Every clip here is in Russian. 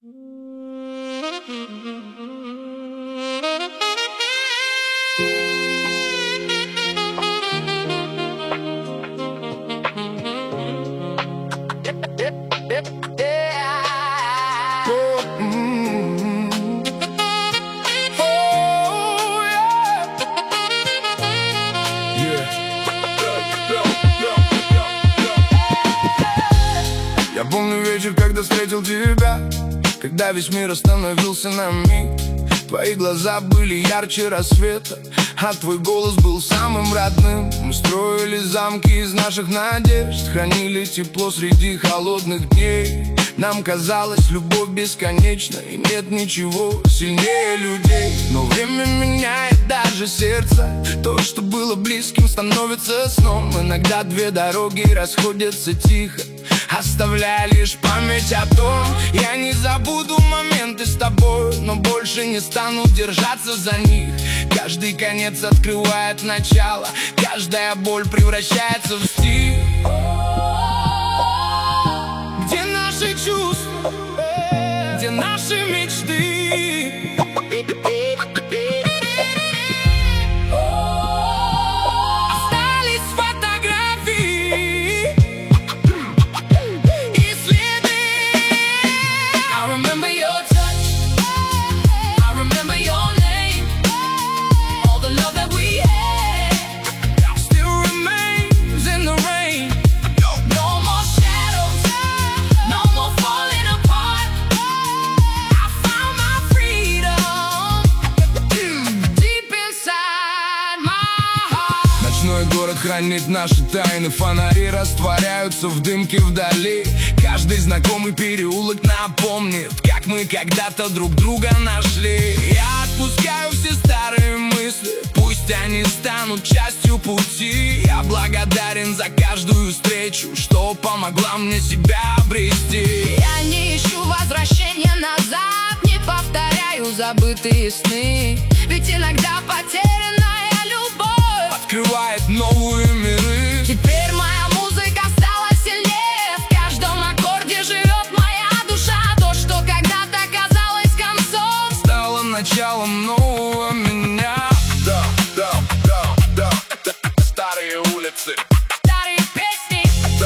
Я помню вечер, когда встретил тебя, когда весь мир остановился на миг. Твои глаза были ярче рассвета, а твой голос был самым родным. Мы строили замки из наших надежд, хранили тепло среди холодных дней. Нам казалось, любовь бесконечна, и нет ничего сильнее людей. Но время меняет даже сердце, то, что было близким, становится сном. Иногда две дороги расходятся тихо, оставляя лишь память о том. Я не забуду моменты с тобой, но больше не стану держаться за них. Каждый конец открывает начало, каждая боль превращается в стих. Где наши чувства, где наши мечты? Остались фотографии и следы. I remember your touch, I remember your name. All the love that we had still remains in the rain. No more shadows, no more falling apart. I found my freedom deep inside my heart. Ночной город хранит наши тайны, фонари растворяются в дымке вдали. Каждый знакомый переулок напомнит, как мы когда-то друг друга нашли. Я отпускаю все старые мысли, пусть они станут частью пути. Я благодарен за каждую встречу, что помогла мне себя обрести. Я не ищу возвращения назад, не повторяю забытые сны. Ведь иногда потерянная любовь Открывает новые миры. теперь моя музыка стала сильнее. В каждом аккорде живет моя душа. То, что когда-то казалось концом, Стало началом нового меня. Старые улицы. старые песни.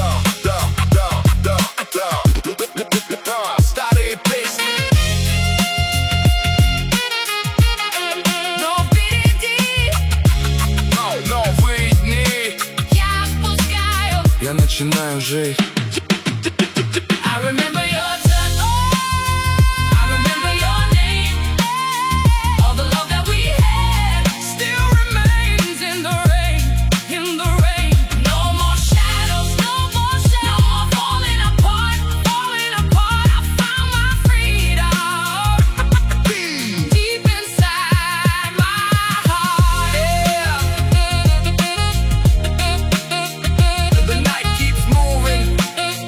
Старые песни. Но впереди Новые дни. я отпускаю. Я начинаю жить. I remember your touch, I remember your name. All the love that we had Still remains in the rain, in the rain. no more shadows, no more falling apart, falling apart. I found my freedom deep inside my heart. The night keeps moving.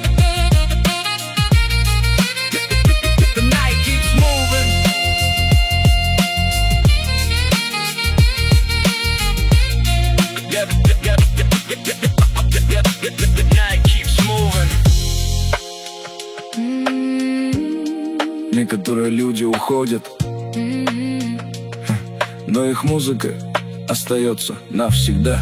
The night keeps moving. The night keeps moving. Некоторые люди уходят, но их музыка остается навсегда.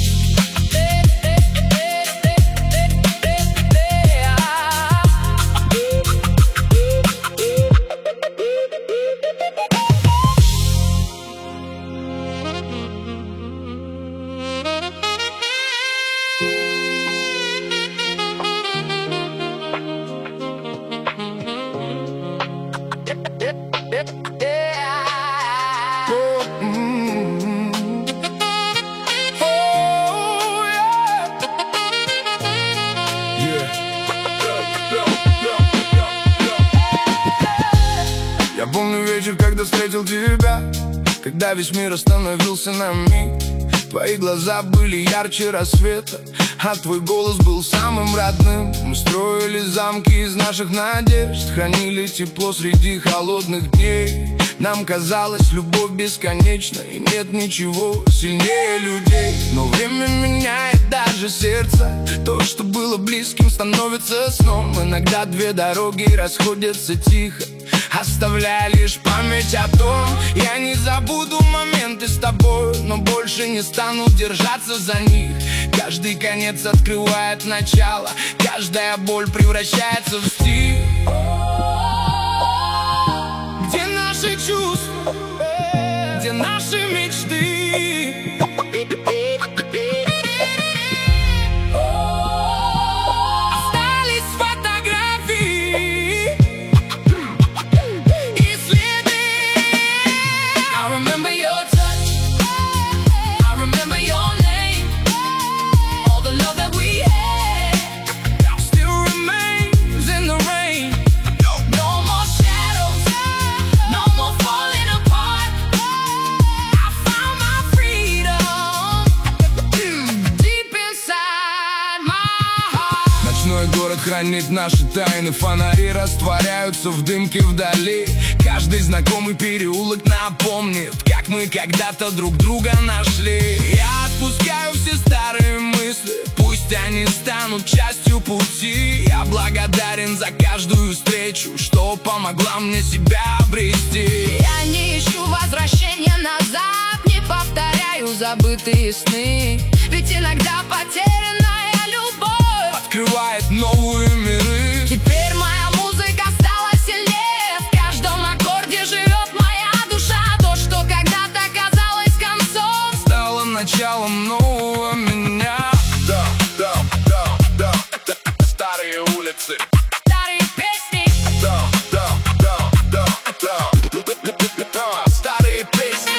Я помню вечер, когда встретил тебя, когда весь мир остановился на миг. Твои глаза были ярче рассвета, а твой голос был самым родным. Мы строили замки из наших надежд, хранили тепло среди холодных дней. Нам казалось, любовь бесконечна, и нет ничего сильнее людей. Но время меняет даже сердце, то, что было близким, становится сном. Иногда две дороги расходятся тихо, оставляя лишь память о том. Я не забуду моменты с тобой, но больше не стану держаться за них. Каждый конец открывает начало, каждая боль превращается в стих. Где наши чувства, где наши мечты? Остались фотографии и следы. I remember your touch, I remember your name. All the love that we had still remains in the rain. No more shadows, no more falling apart. I found my freedom deep inside my heart. Ночной город хранит наши тайны, фонари растворяются в дымке вдали. Каждый знакомый переулок напомнит, как мы когда-то друг друга нашли. Я отпускаю все старые мысли, пусть они станут частью пути. Я благодарен за каждую встречу, что помогла мне себя обрести. Я не ищу возвращения назад, не повторяю забытые сны. Ведь иногда потерянная любовь Открывает новые миры. теперь моя музыка стала сильнее. В каждом аккорде живет моя душа. То, что когда-то казалось концом, Стало началом нового меня. Старые улицы. старые песни. Старые песни.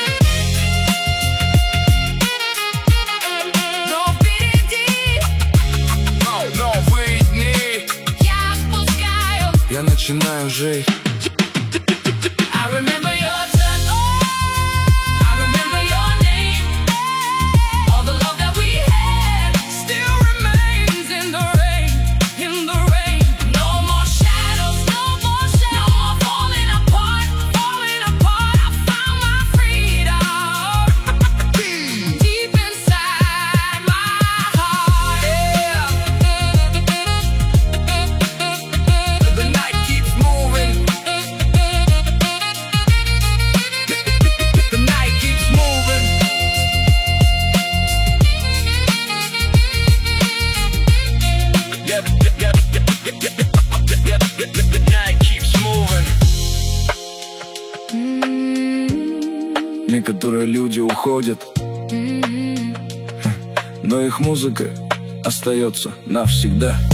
Но впереди Новые дни. я отпускаю. Я начинаю жить. I remember your touch, I remember your name. All the love that we had Still remains in the rain, in the rain. no more shadows, no more falling apart, falling apart. I found my freedom deep inside my heart. The night keeps moving. The night keeps moving. The night keeps moving. Некоторые люди уходят, но их музыка остается навсегда.